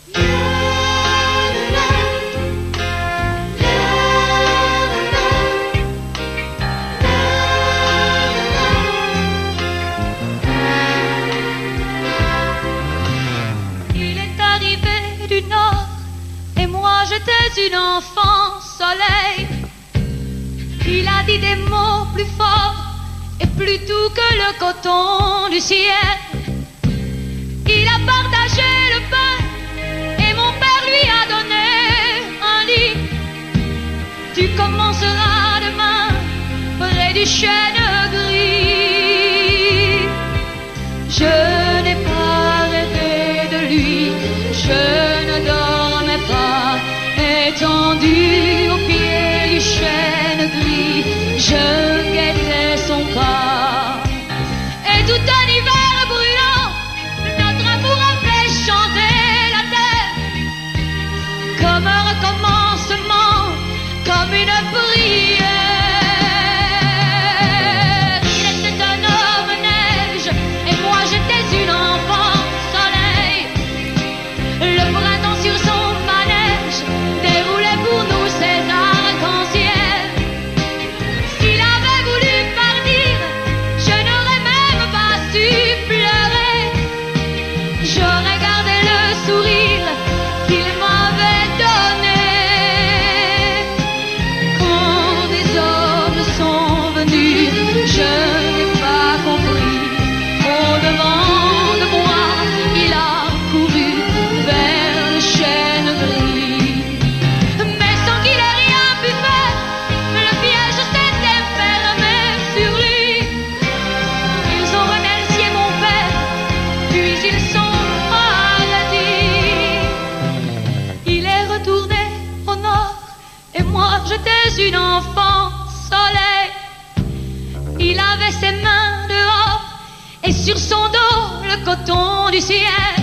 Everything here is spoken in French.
J'étais une enfant soleil. Il a dit des mots plus forts et plus doux que le coton du ciel. Il a partagé le pain et mon père lui a donné un lit. Tu commenceras demain près du chêne gris. Je n'ai pas rêvé de lui, je ne dormais pas étendu au pied du chêne gris, je guettais son pas. Et tout un hiver brûlant, notre amour a fait chanter la terre, comme un recommencement, comme une prière. Il était un homme neige, et moi j'étais une enfant soleil. Le printemps sur son manège déroulait pour nous ces arcs-en-ciel. S'il avait voulu partir, je n'aurais même pas su pleurer. J'aurais gardé le sourire qu'il m'avait donné. Quand des hommes sont venus, je n'ai pas compris. Au-devant de moi, il a couru vers le chêne gris. Mais sans qu'il ait rien pu faire, le piège s'était fermé sur lui. Ils ont remercié mon père, puis ils sont partis. Il est retourné au nord, et moi j'étais une enfant soleil. Il avait ses mains dehors, et sur son dos le coton du ciel.